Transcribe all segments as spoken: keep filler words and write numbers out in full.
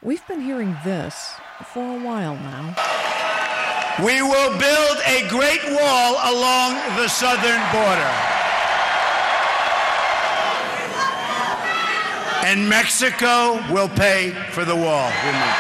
We've been hearing this for a while now. We will build a great wall along the southern border. And Mexico will pay for the wall.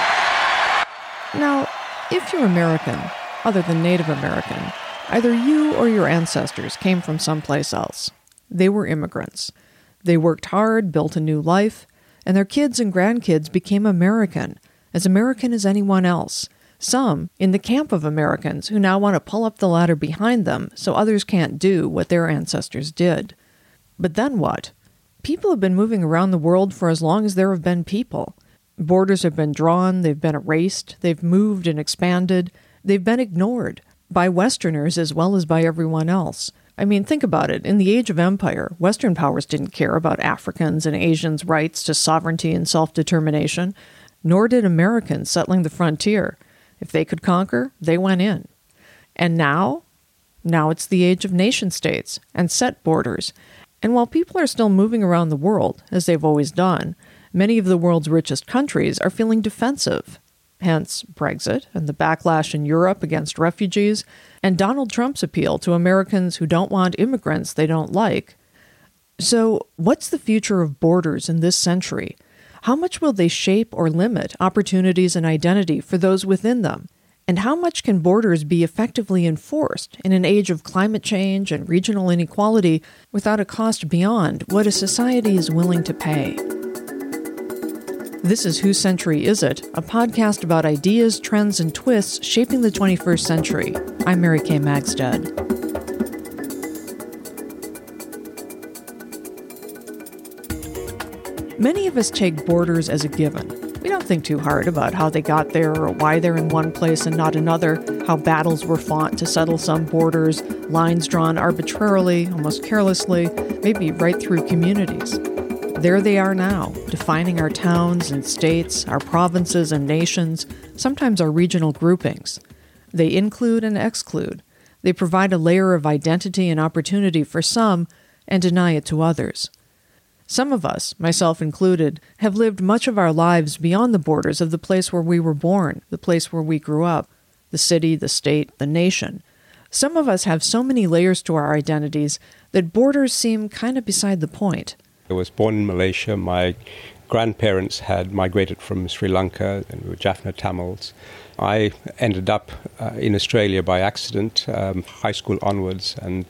Now, if you're American, other than Native American, either you or your ancestors came from someplace else. They were immigrants. They worked hard, built a new life, and their kids and grandkids became American, as American as anyone else. Some in the camp of Americans who now want to pull up the ladder behind them so others can't do what their ancestors did. But then what? People have been moving around the world for as long as there have been people. Borders have been drawn, they've been erased, they've moved and expanded, they've been ignored, by Westerners as well as by everyone else. I mean, think about it. In the age of empire, Western powers didn't care about Africans and Asians' rights to sovereignty and self-determination, nor did Americans settling the frontier. If they could conquer, they went in. And now? Now it's the age of nation-states and set borders. And while people are still moving around the world, as they've always done, many of the world's richest countries are feeling defensive. Hence Brexit and the backlash in Europe against refugees, and Donald Trump's appeal to Americans who don't want immigrants they don't like. So, what's the future of borders in this century? How much will they shape or limit opportunities and identity for those within them? And how much can borders be effectively enforced in an age of climate change and regional inequality without a cost beyond what a society is willing to pay? This is Whose Century Is It?, a podcast about ideas, trends, and twists shaping the twenty-first century. I'm Mary Kay Magstead. Many of us take borders as a given. We don't think too hard about how they got there or why they're in one place and not another, how battles were fought to settle some borders, lines drawn arbitrarily, almost carelessly, maybe right through communities. There they are now, defining our towns and states, our provinces and nations, sometimes our regional groupings. They include and exclude. They provide a layer of identity and opportunity for some and deny it to others. Some of us, myself included, have lived much of our lives beyond the borders of the place where we were born, the place where we grew up, the city, the state, the nation. Some of us have so many layers to our identities that borders seem kind of beside the point. I was born in Malaysia. My grandparents had migrated from Sri Lanka, and we were Jaffna Tamils. I ended up uh, in Australia by accident, um, high school onwards, and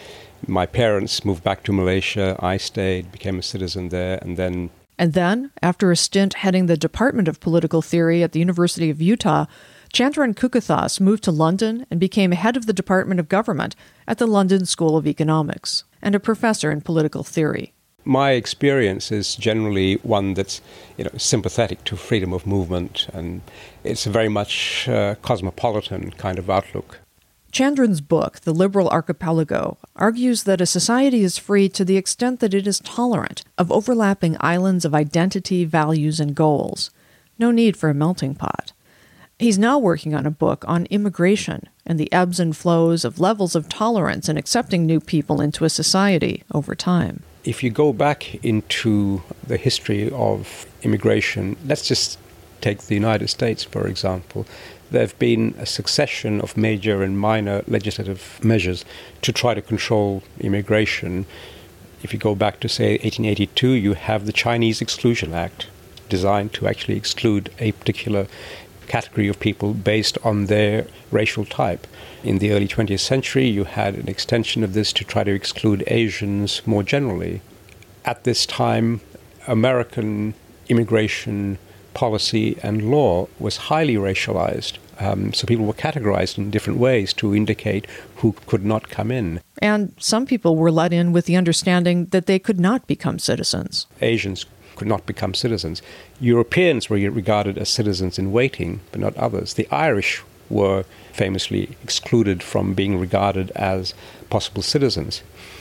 my parents moved back to Malaysia. I stayed, became a citizen there, and then... And then, after a stint heading the Department of Political Theory at the University of Utah, Chandran Kukathas moved to London and became head of the Department of Government at the London School of Economics and a professor in political theory. My experience is generally one that's, you know, sympathetic to freedom of movement, and it's a very much uh, cosmopolitan kind of outlook. Chandran's book, The Liberal Archipelago, argues that a society is free to the extent that it is tolerant of overlapping islands of identity, values, and goals. No need for a melting pot. He's now working on a book on immigration and the ebbs and flows of levels of tolerance in accepting new people into a society over time. If you go back into the history of immigration, let's just take the United States, for example. There have been a succession of major and minor legislative measures to try to control immigration. If you go back to, say, eighteen eighty-two, you have the Chinese Exclusion Act, designed to actually exclude a particular category of people based on their racial type. In the early twentieth century, you had an extension of this to try to exclude Asians more generally. At this time, American immigration policy and law was highly racialized. Um, so people were categorized in different ways to indicate who could not come in. And some people were let in with the understanding that they could not become citizens. Asians could not become citizens. Europeans were regarded as citizens in waiting, but not others. The Irish were famously excluded from being regarded as possible citizens.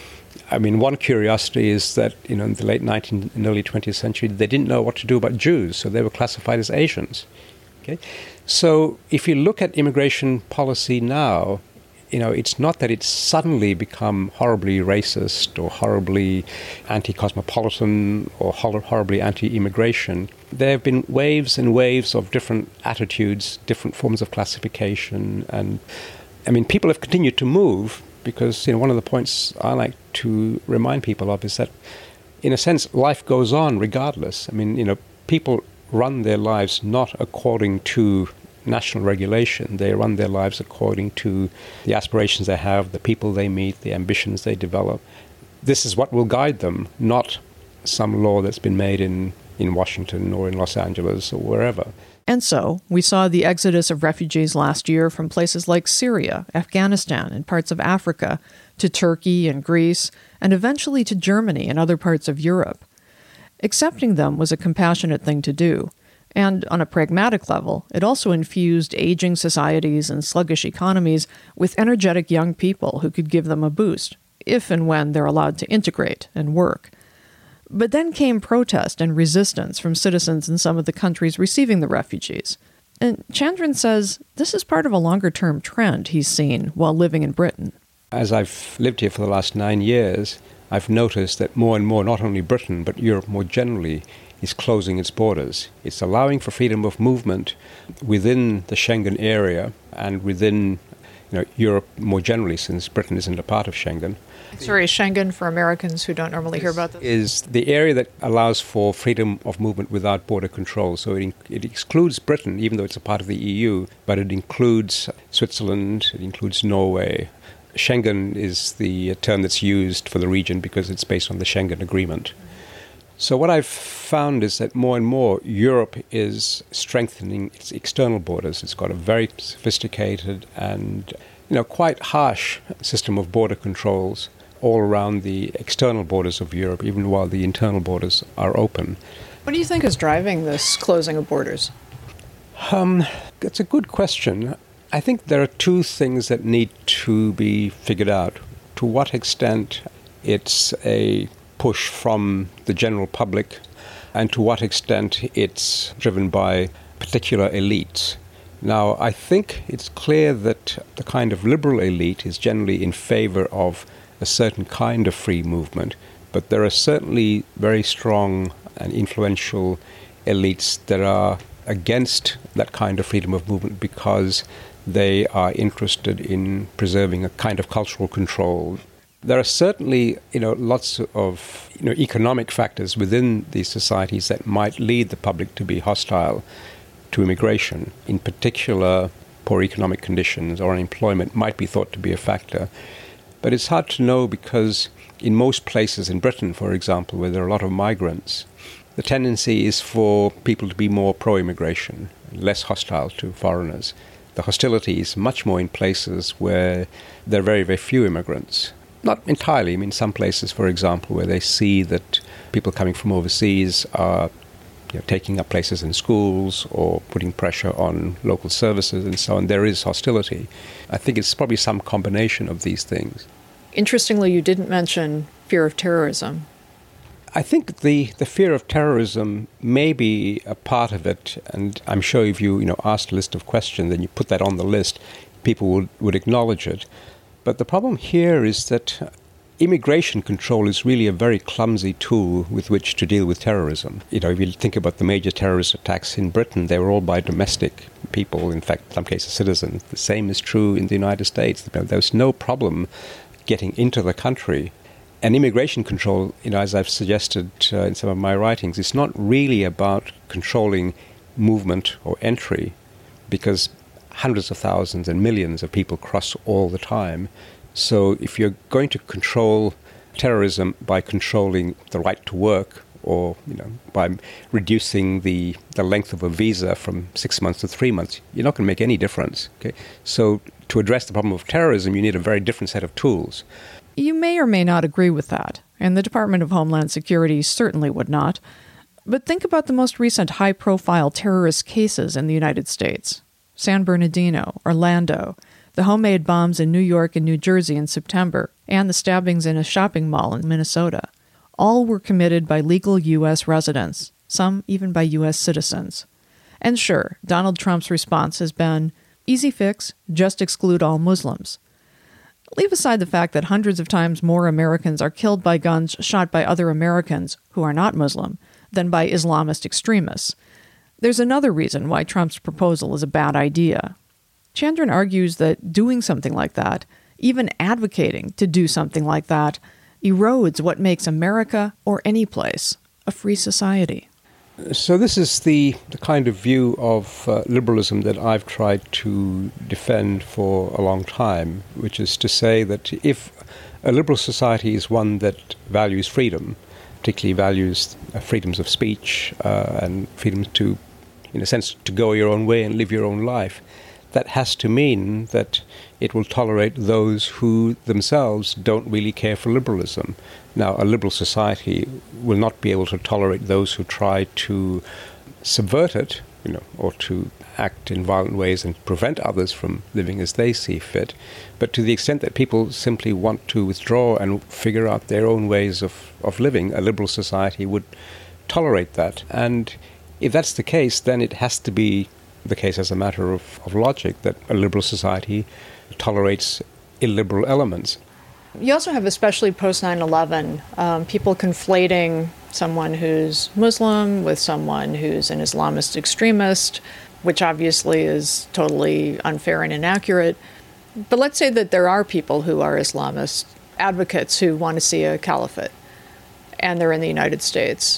I mean, one curiosity is that, you know, in the late nineteenth and early twentieth century, they didn't know what to do about Jews, so they were classified as Asians. Okay, so if you look at immigration policy now, you know, it's not that it's suddenly become horribly racist or horribly anti-cosmopolitan or horribly anti-immigration. there have been waves and waves of different attitudes, different forms of classification. And, I mean, people have continued to move because, you know, one of the points I like to remind people of is that, in a sense, life goes on regardless. I mean, you know, people run their lives not according to national regulation. They run their lives according to the aspirations they have, the people they meet, the ambitions they develop. This is what will guide them, not some law that's been made in, in Washington or in Los Angeles or wherever. And so, we saw the exodus of refugees last year from places like Syria, Afghanistan, and parts of Africa, to Turkey and Greece, and eventually to Germany and other parts of Europe. Accepting them was a compassionate thing to do. And on a pragmatic level, it also infused aging societies and sluggish economies with energetic young people who could give them a boost, if and when they're allowed to integrate and work. But then came protest and resistance from citizens in some of the countries receiving the refugees. And Chandran says this is part of a longer-term trend he's seen while living in Britain. As I've lived here for the last nine years, I've noticed that more and more, not only Britain, but Europe more generally, is closing its borders. It's allowing for freedom of movement within the Schengen area and within, you know, Europe more generally, since Britain isn't a part of Schengen. Sorry, Schengen, for Americans who don't normally hear about this? Is the area that allows for freedom of movement without border control. So it, in, it excludes Britain, even though it's a part of the E U, but it includes Switzerland, it includes Norway. Schengen is the term that's used for the region because it's based on the Schengen Agreement. So what I've found is that more and more Europe is strengthening its external borders. It's got a very sophisticated and, you know, quite harsh system of border controls all around the external borders of Europe, even while the internal borders are open. What do you think is driving this closing of borders? Um, that's a good question. I think there are two things that need to be figured out. To what extent it's a push from the general public, and to what extent it's driven by particular elites. Now, I think it's clear that the kind of liberal elite is generally in favor of a certain kind of free movement, but there are certainly very strong and influential elites that are against that kind of freedom of movement because they are interested in preserving a kind of cultural control. There are certainly, you know, lots of, you know, economic factors within these societies that might lead the public to be hostile to immigration. In particular, poor economic conditions or unemployment might be thought to be a factor. But it's hard to know because in most places in Britain, for example, where there are a lot of migrants, the tendency is for people to be more pro-immigration, less hostile to foreigners. The hostility is much more in places where there are very, very few immigrants. Not entirely. I mean, some places, for example, where they see that people coming from overseas are, you know, taking up places in schools or putting pressure on local services and so on, there is hostility. I think it's probably some combination of these things. Interestingly, you didn't mention fear of terrorism. I think the, the fear of terrorism may be a part of it, and I'm sure if you, you know, asked a list of questions and you put that on the list, people would, would acknowledge it. But the problem here is that immigration control is really a very clumsy tool with which to deal with terrorism. You know, if you think about the major terrorist attacks in Britain, they were all by domestic people, in fact, in some cases citizens. The same is true in the United States. There was no problem getting into the country. And immigration control, you know, as I've suggested uh, in some of my writings, it's not really about controlling movement or entry, because hundreds of thousands and millions of people cross all the time. So if you're going to control terrorism by controlling the right to work, or, you know, by reducing the, the length of a visa from six months to three months, you're not going to make any difference. Okay? So to address the problem of terrorism, you need a very different set of tools. You may or may not agree with that, and the Department of Homeland Security certainly would not. But think about the most recent high-profile terrorist cases in the United States. San Bernardino, Orlando, the homemade bombs in New York and New Jersey in September, and the stabbings in a shopping mall in Minnesota. All were committed by legal U S residents, some even by U S citizens. And sure, Donald Trump's response has been, easy fix, just exclude all Muslims. Leave aside the fact that hundreds of times more Americans are killed by guns shot by other Americans who are not Muslim than by Islamist extremists. There's another reason why Trump's proposal is a bad idea. Chandran argues that doing something like that, even advocating to do something like that, erodes what makes America, or any place, a free society. So this is the, the kind of view of uh, liberalism that I've tried to defend for a long time, which is to say that if a liberal society is one that values freedom, particularly values uh, freedoms of speech uh, and freedom to, in a sense, to go your own way and live your own life, that has to mean that it will tolerate those who themselves don't really care for liberalism. Now, a liberal society will not be able to tolerate those who try to subvert it, you know, or to act in violent ways and prevent others from living as they see fit. But to the extent that people simply want to withdraw and figure out their own ways of, of living, a liberal society would tolerate that. And if that's the case, then it has to be the case as a matter of, of logic that a liberal society tolerates illiberal elements. You also have, especially post nine eleven, um, people conflating someone who's Muslim with someone who's an Islamist extremist, which obviously is totally unfair and inaccurate. But let's say that there are people who are Islamist advocates who want to see a caliphate, and they're in the United States.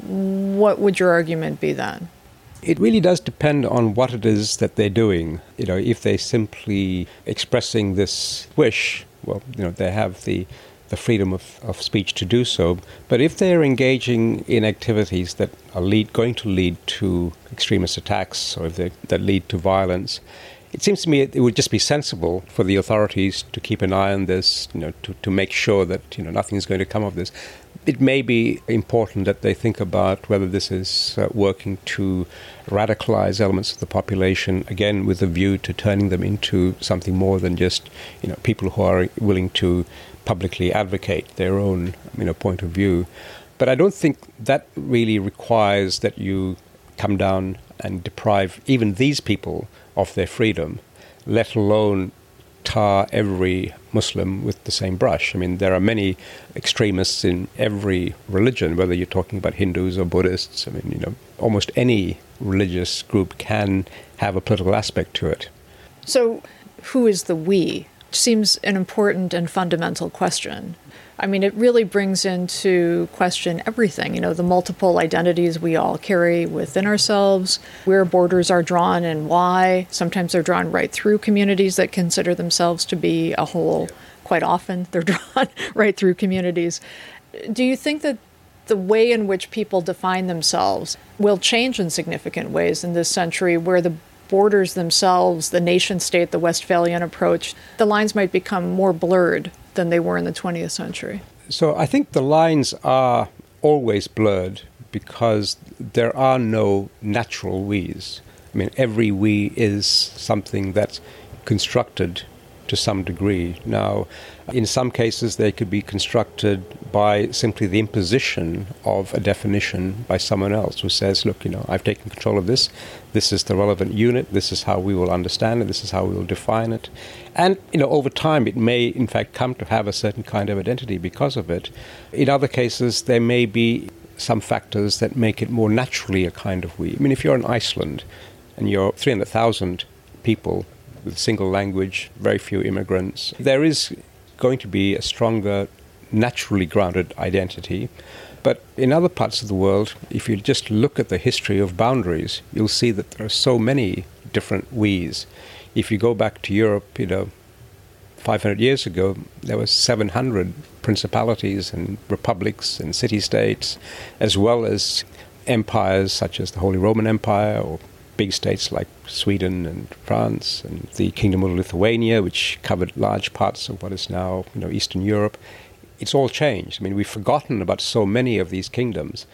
What would your argument be then? It really does depend on what it is that they're doing. You know, if they're simply expressing this wish, well, you know, they have the, the freedom of, of speech to do so. But if they're engaging in activities that are lead, going to lead to extremist attacks, or if they, that lead to violence, it seems to me it, it would just be sensible for the authorities to keep an eye on this, you know, to, to make sure that, you know, nothing is going to come of this. It may be important that they think about whether this is uh, working to radicalize elements of the population, again, with a view to turning them into something more than just, you know, people who are willing to publicly advocate their own, you know, point of view. But I don't think that really requires that you come down and deprive even these people of their freedom, let alone tar every Muslim with the same brush. I mean, there are many extremists in every religion, whether you're talking about Hindus or Buddhists. I mean, you know, almost any religious group can have a political aspect to it. So who is the we? Seems an important and fundamental question. I mean, it really brings into question everything, you know, the multiple identities we all carry within ourselves, where borders are drawn and why. Sometimes they're drawn right through communities that consider themselves to be a whole. Quite often they're drawn right through communities. Do you think that the way in which people define themselves will change in significant ways in this century, where the borders themselves, the nation state, the Westphalian approach, the lines might become more blurred than they were in the twentieth century? So I think the lines are always blurred because there are no natural we's. I mean, every we is something that's constructed to some degree. Now, in some cases, they could be constructed by simply the imposition of a definition by someone else who says, look, you know, I've taken control of this. This is the relevant unit. This is how we will understand it. This is how we will define it. And, you know, over time, it may, in fact, come to have a certain kind of identity because of it. In other cases, there may be some factors that make it more naturally a kind of we. I mean, if you're in Iceland and you're three hundred thousand people with a single language, very few immigrants, there is going to be a stronger, naturally grounded identity. But in other parts of the world, if you just look at the history of boundaries, you'll see that there are so many different we's. If you go back to Europe, you know, five hundred years ago, there were seven hundred principalities and republics and city-states, as well as empires such as the Holy Roman Empire, or big states like Sweden and France, and the Kingdom of Lithuania, which covered large parts of what is now, you know, Eastern Europe. It's all changed. I mean, we've forgotten about so many of these kingdoms.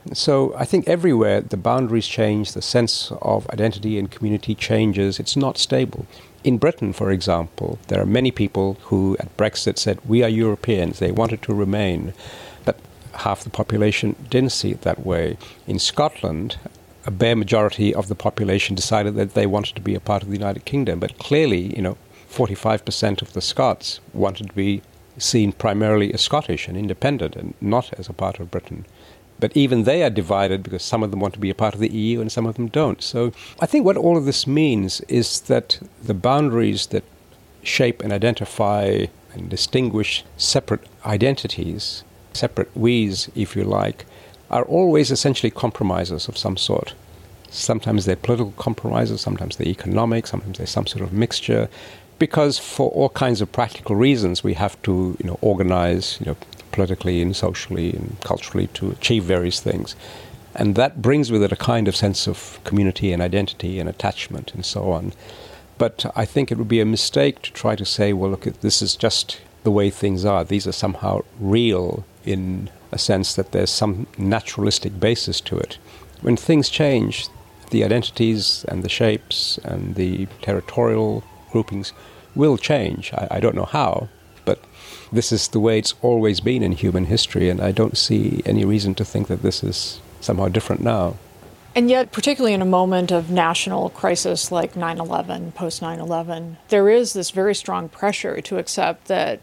So I think everywhere the boundaries change, the sense of identity and community changes. It's not stable. In Britain, for example, there are many people who at Brexit said, we are Europeans. They wanted to remain. But half the population didn't see it that way. In Scotland, a bare majority of the population decided that they wanted to be a part of the United Kingdom. But clearly, you know, forty-five percent of the Scots wanted to be seen primarily as Scottish and independent and not as a part of Britain. But even they are divided because some of them want to be a part of the E U and some of them don't. So I think what all of this means is that the boundaries that shape and identify and distinguish separate identities, separate we's, if you like, are always essentially compromises of some sort. Sometimes they're political compromises, sometimes they're economic, sometimes they're some sort of mixture, because for all kinds of practical reasons we have to, you know, organize, you know, politically and socially and culturally to achieve various things. And that brings with it a kind of sense of community and identity and attachment and so on. But I think it would be a mistake to try to say, well, look, this is just the way things are. These are somehow real in a sense that there's some naturalistic basis to it. When things change, the identities and the shapes and the territorial groupings will change. I, I don't know how, but this is the way it's always been in human history, and I don't see any reason to think that this is somehow different now. And yet, particularly in a moment of national crisis like nine eleven, post nine eleven, there is this very strong pressure to accept that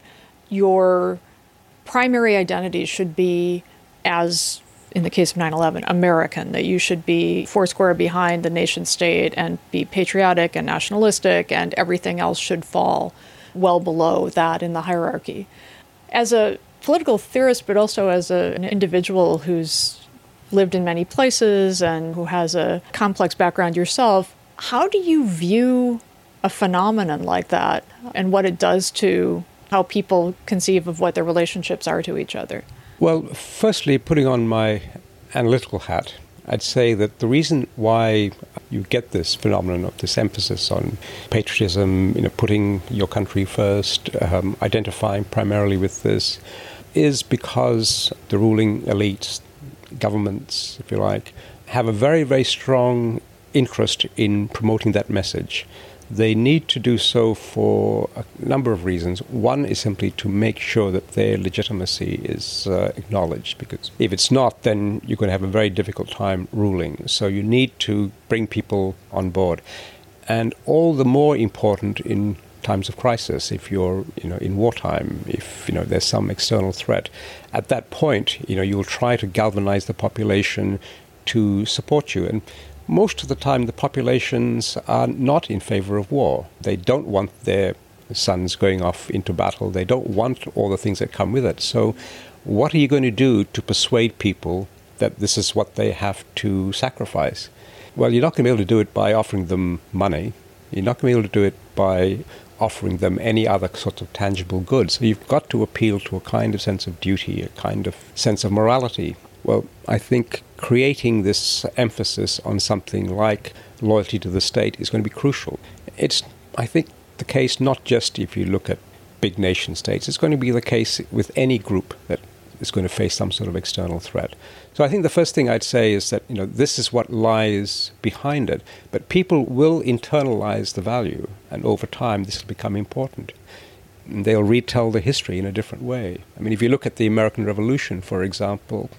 your primary identity should be, as in the case of nine eleven, American, that you should be foursquare behind the nation state and be patriotic and nationalistic, and everything else should fall well below that in the hierarchy. As a political theorist, but also as a, an individual who's lived in many places and who has a complex background yourself, how do you view a phenomenon like that and what it does to how people conceive of what their relationships are to each other? Well, firstly, putting on my analytical hat, I'd say that the reason why you get this phenomenon of this emphasis on patriotism, you know, putting your country first, um, identifying primarily with this, is because the ruling elites, governments, if you like, have a very, very strong interest in promoting that message. They need to do so for a number of reasons. One is simply to make sure that their legitimacy is uh, acknowledged, because if it's not, then you're going to have a very difficult time ruling. So you need to bring people on board. And all the more important in times of crisis, if you're, you know, in wartime, if, you know, there's some external threat. At that point, you know, you'll try to galvanize the population to support you. And most of the time, the populations are not in favor of war. They don't want their sons going off into battle. They don't want all the things that come with it. So what are you going to do to persuade people that this is what they have to sacrifice? Well, you're not going to be able to do it by offering them money. You're not going to be able to do it by offering them any other sort of tangible goods. So you've got to appeal to a kind of sense of duty, a kind of sense of morality. Well, I think creating this emphasis on something like loyalty to the state is going to be crucial. It's, I think, the case not just if you look at big nation states. It's going to be the case with any group that is going to face some sort of external threat. So I think the first thing I'd say is that, you know, this is what lies behind it. But people will internalize the value, and over time this will become important. And they'll retell the history in a different way. I mean, if you look at the American Revolution, for example,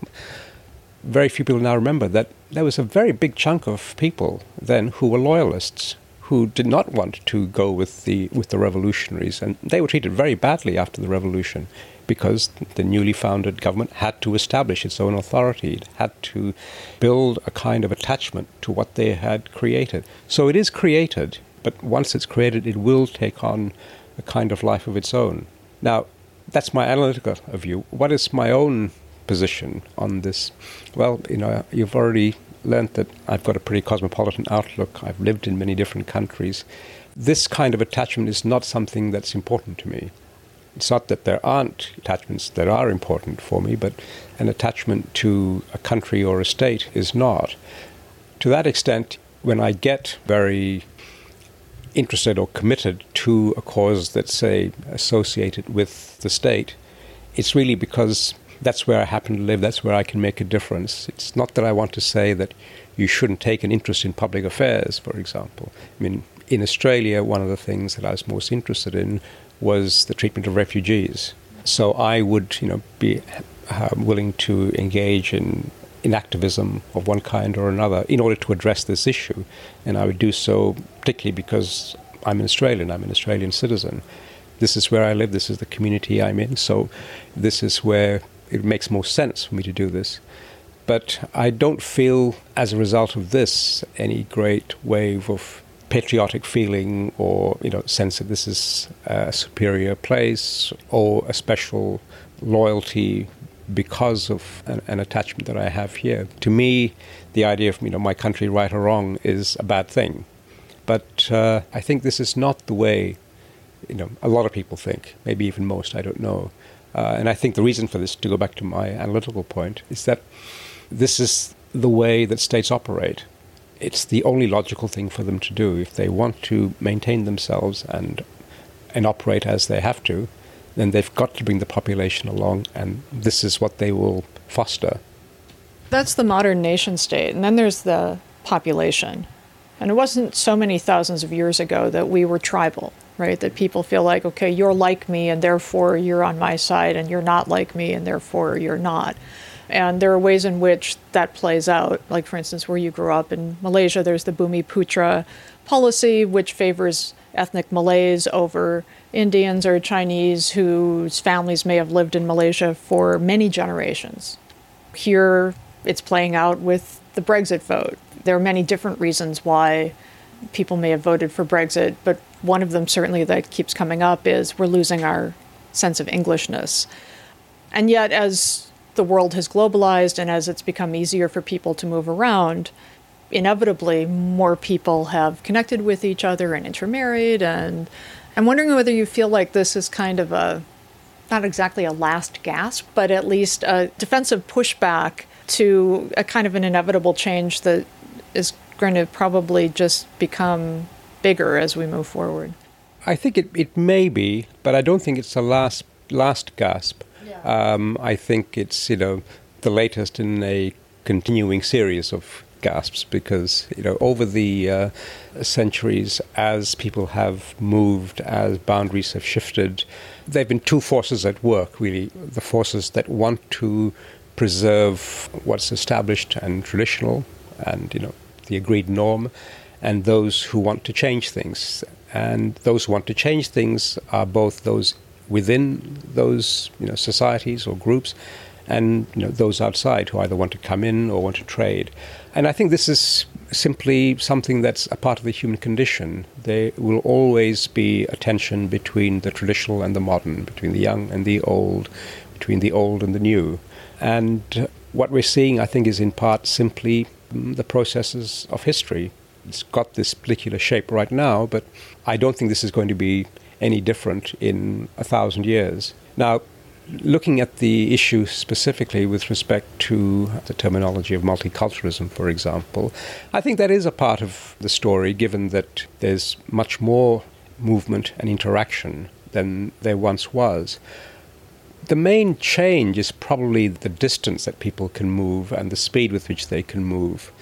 very few people now remember that there was a very big chunk of people then who were loyalists, who did not want to go with the with the revolutionaries. And they were treated very badly after the revolution because the newly founded government had to establish its own authority. It had to build a kind of attachment to what they had created. So it is created, but once it's created, it will take on a kind of life of its own. Now, that's my analytical view. What is my own position on this? Well, you know, you've already learned that I've got a pretty cosmopolitan outlook. I've lived in many different countries. This kind of attachment is not something that's important to me. It's not that there aren't attachments that are important for me, but an attachment to a country or a state is not. To that extent, when I get very interested or committed to a cause that's, say, associated with the state, it's really because that's where I happen to live, that's where I can make a difference. It's not that I want to say that you shouldn't take an interest in public affairs, for example. I mean, in Australia, one of the things that I was most interested in was the treatment of refugees. So I would, you know, be uh, willing to engage in, in activism of one kind or another in order to address this issue. And I would do so particularly because I'm an Australian, I'm an Australian citizen. This is where I live, this is the community I'm in, so this is where it makes most sense for me to do this. But I don't feel, as a result of this, any great wave of patriotic feeling or, you know, sense that this is a superior place or a special loyalty because of an, an attachment that I have here. To me, the idea of, you know, my country, right or wrong, is a bad thing. But uh, I think this is not the way, you know, a lot of people think, maybe even most, I don't know. Uh, and I think the reason for this, to go back to my analytical point, is that this is the way that states operate. It's the only logical thing for them to do. If they want to maintain themselves and and operate as they have to, then they've got to bring the population along, and this is what they will foster. That's the modern nation state, and then there's the population. And it wasn't so many thousands of years ago that we were tribal, right? That people feel like, okay, you're like me, and therefore you're on my side, and you're not like me, and therefore you're not. And there are ways in which that plays out. Like, for instance, where you grew up in Malaysia, there's the Bumiputra policy, which favors ethnic Malays over Indians or Chinese whose families may have lived in Malaysia for many generations. Here, it's playing out with the Brexit vote. There are many different reasons why people may have voted for Brexit, but one of them certainly that keeps coming up is we're losing our sense of Englishness. And yet, as the world has globalized and as it's become easier for people to move around, inevitably more people have connected with each other and intermarried. And I'm wondering whether you feel like this is kind of a, not exactly a last gasp, but at least a defensive pushback to a kind of an inevitable change that is going to probably just become bigger as we move forward. I think it, it may be, but I don't think it's the last last gasp. Yeah. Um, I think it's, you know, the latest in a continuing series of gasps because, you know, over the uh, centuries, as people have moved, as boundaries have shifted, there have been two forces at work, really. The forces that want to preserve what's established and traditional and, you know, the agreed norm, and those who want to change things. And those who want to change things are both those within those, you know, societies or groups, and, you know, those outside who either want to come in or want to trade. And I think this is simply something that's a part of the human condition. There will always be a tension between the traditional and the modern, between the young and the old, between the old and the new. And what we're seeing, I think, is in part simply the processes of history. It's got this particular shape right now, but I don't think this is going to be any different in a thousand years. Now, looking at the issue specifically with respect to the terminology of multiculturalism, for example, I think that is a part of the story, given that there's much more movement and interaction than there once was. The main change is probably the distance that people can move and the speed with which they can move.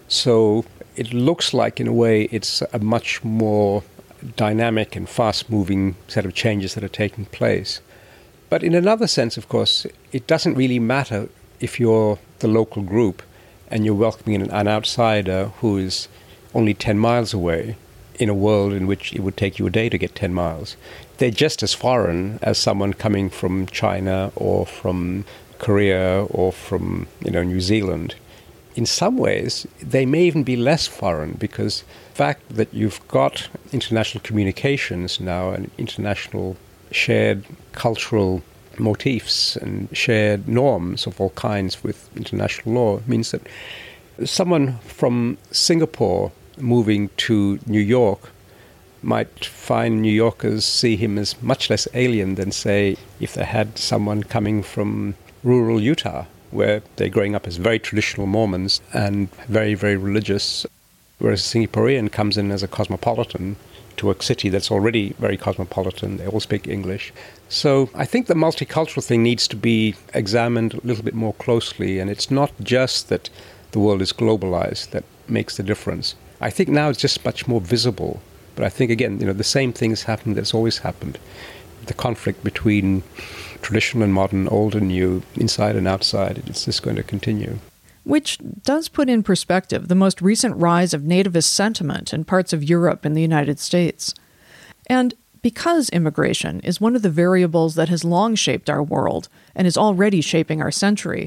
So it looks like, in a way, it's a much more dynamic and fast-moving set of changes that are taking place. But in another sense, of course, it doesn't really matter if you're the local group and you're welcoming an, an outsider who is only ten miles away in a world in which it would take you a day to get ten miles. They're just as foreign as someone coming from China or from Korea or from, you know, New Zealand. In some ways, they may even be less foreign because the fact that you've got international communications now and international shared cultural motifs and shared norms of all kinds with international law means that someone from Singapore moving to New York might find New Yorkers see him as much less alien than, say, if they had someone coming from rural Utah, where they're growing up as very traditional Mormons and very, very religious, whereas a Singaporean comes in as a cosmopolitan to a city that's already very cosmopolitan. They all speak English. So I think the multicultural thing needs to be examined a little bit more closely, and it's not just that the world is globalized that makes the difference. I think now it's just much more visible. But I think, again, you know, the same thing is happening that's always happened. The conflict between traditional and modern, old and new, inside and outside, it's just going to continue. Which does put in perspective the most recent rise of nativist sentiment in parts of Europe and the United States. And because immigration is one of the variables that has long shaped our world and is already shaping our century,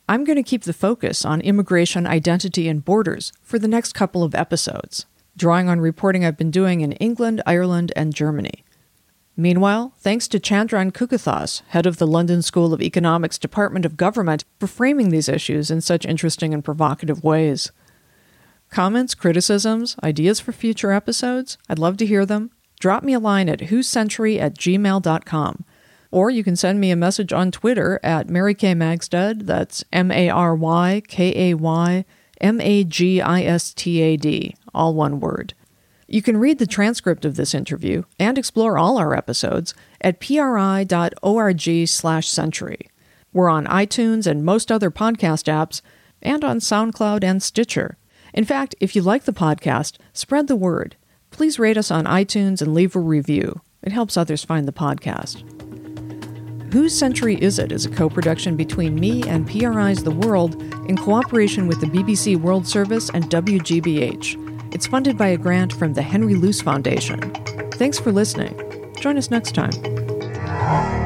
I'm going to keep the focus on immigration, identity, and borders for the next couple of episodes, drawing on reporting I've been doing in England, Ireland, and Germany. Meanwhile, thanks to Chandran Kukathas, head of the London School of Economics Department of Government, for framing these issues in such interesting and provocative ways. Comments, criticisms, ideas for future episodes? I'd love to hear them. Drop me a line at whose century at gmail dot com. Or you can send me a message on Twitter at Mary Kay Magstad, that's M A R Y K A Y M A G I S T A D, all one word. You can read the transcript of this interview and explore all our episodes at pri dot org slash century. We're on iTunes and most other podcast apps, and on SoundCloud and Stitcher. In fact, if you like the podcast, spread the word. Please rate us on iTunes and leave a review. It helps others find the podcast. Whose Century Is It is a co-production between me and P R I's The World in cooperation with the B B C World Service and W G B H. It's funded by a grant from the Henry Luce Foundation. Thanks for listening. Join us next time.